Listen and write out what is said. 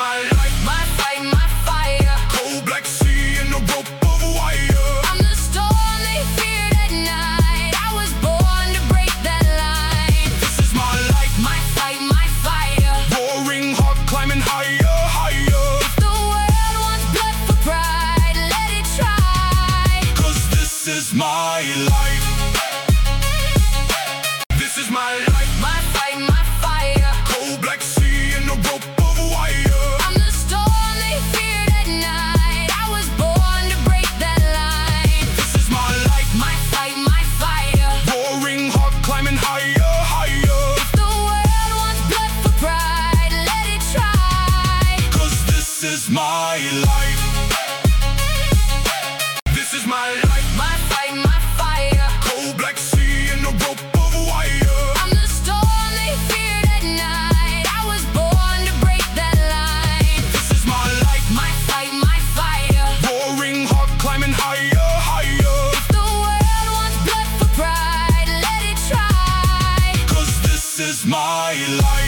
my life, my fight, my fire. Cold black sea and a rope of wire. I'm the storm they feared at night. I was born to break that line. This is my life, My fight, my fire. roaring heart climbing higher, higher. If the world wants blood for pride, let it try. 'Cause this is my life. This is my life, My fight, my fire. cold black sea and a rope of wire. I'm the storm they feared at night. I was born to break that line. This is my life, My fight, my fire. roaring heart climbing higher, higher. If the world wants blood for pride, let it try. 'Cause this is my life. This is my life, My fight, my fire. cold black sea and a rope of wire. I'm the storm they feared at night. I was born to break that line. This is my life, My fight, my fire. roaring heart climbing higher, higher. If the world wants blood for pride, let it try. 'Cause this is my life.